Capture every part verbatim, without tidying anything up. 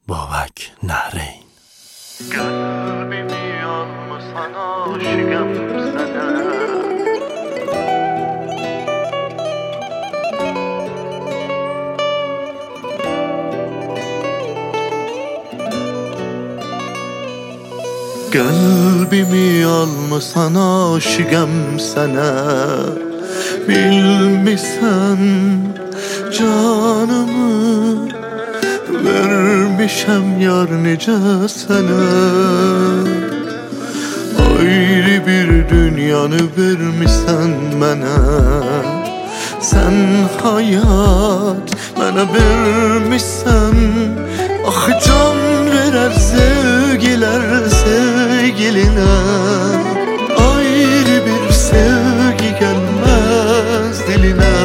Babak Nahreyn. Kalbimi almasan aşıkım sana. Kalbimi almasan aşıkım sana. Bilmişsen canımı vermişem yar nice sana. Ayrı bir dünyanı vermişsen bana. Sen hayat bana vermişsen. Ah can verer sevgiler sevgiline. Ayrı bir sevgi gelmez diline.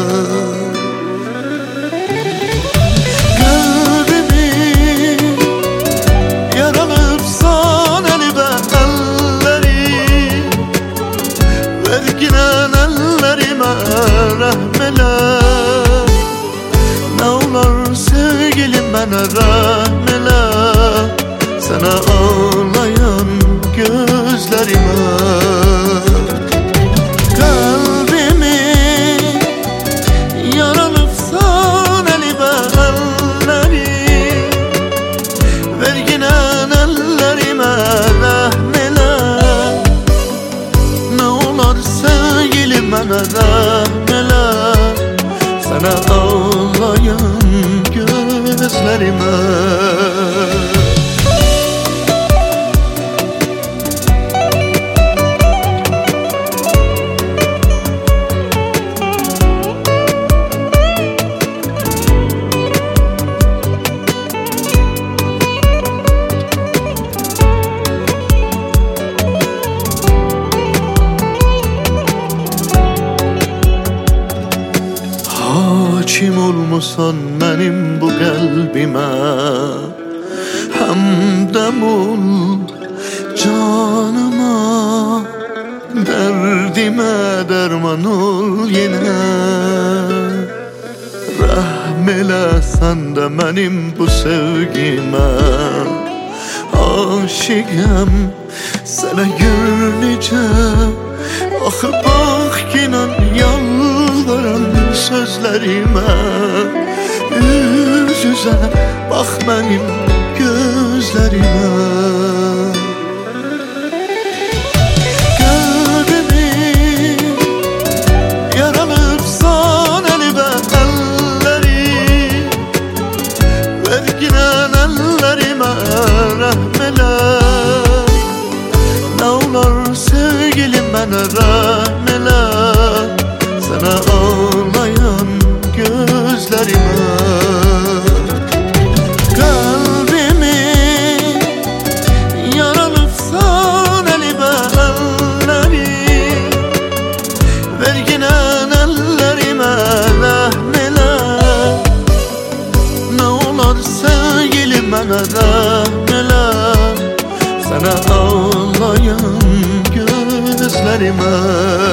Rahmeler, ne olur sevgilim bana rahmeler. Sana ağlayan gözlerime. Kalbimi yaralıpsan elime elleri. Verginen ellerime rahmeler. Ne olur sevgilim bana rahmeler. Sana ağlayan gözlerime. Hakim olmusan benim bu kalbime. Hamdem ol canıma. Derdime derman ol yine. Rahmele sen de benim bu sevgime. Aşıkım sana görünce. Ah bak inan yalvaran sözlerime. Yüz yüze bak benim gözlerime. Kalbimi yaralıpsan elime elleri. Verginen ellerime rahmeler. Ne olur sevgilim bana rahmeler. Sana ağlayan gözlerime. Kalbimi yaralıpsan elime elleri. Verginen ellerime rahmeler. Ne olur sevgilim bana rahmeler. Sana ağlayan gözlerime.